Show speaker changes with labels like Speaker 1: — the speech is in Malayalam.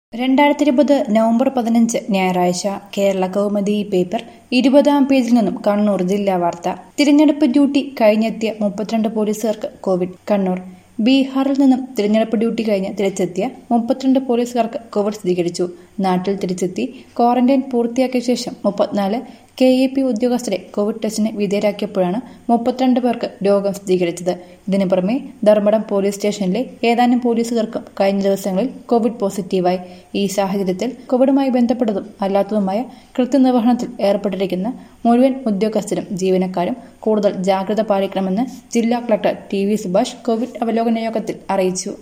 Speaker 1: 2020 നവംബർ 15 ഞായറാഴ്ച കേരള കൗമുദി പേപ്പർ 20-ാം പേജിൽ നിന്നും കണ്ണൂർ ജില്ലാ വാർത്ത. തിരഞ്ഞെടുപ്പ് ഡ്യൂട്ടി കഴിഞ്ഞെത്തിയ 32 പോലീസുകാർക്ക് കോവിഡ്. കണ്ണൂർ. ബീഹാറിൽ നിന്നും തിരഞ്ഞെടുപ്പ് ഡ്യൂട്ടി കഴിഞ്ഞ് തിരിച്ചെത്തിയ 32 പോലീസുകാർക്ക് കോവിഡ് സ്ഥിരീകരിച്ചു. നാട്ടിൽ തിരിച്ചെത്തി ക്വാറന്റൈൻ പൂർത്തിയാക്കിയ ശേഷം 34 KAP ഉദ്യോഗസ്ഥരെ കോവിഡ് ടെസ്റ്റിന് വിധേയരാക്കിയപ്പോഴാണ് 32 പേർക്ക് രോഗം സ്ഥിരീകരിച്ചത്. ഇതിനു പുറമെ ധർമ്മടം പോലീസ് സ്റ്റേഷനിലെ ഏതാനും പോലീസുകാർക്കും കഴിഞ്ഞ ദിവസങ്ങളിൽ കോവിഡ് പോസിറ്റീവായി. ഈ സാഹചര്യത്തിൽ കോവിഡുമായി ബന്ധപ്പെട്ടതും അല്ലാത്തതുമായ കൃത്യനിർവഹണത്തിൽ ഏർപ്പെട്ടിരിക്കുന്ന മുഴുവൻ ഉദ്യോഗസ്ഥരും ജീവനക്കാരും കൂടുതൽ ജാഗ്രത പാലിക്കണമെന്ന് ജില്ലാ കളക്ടർ TV സുഭാഷ് കോവിഡ് അവലോകന യോഗത്തിൽ അറിയിച്ചു.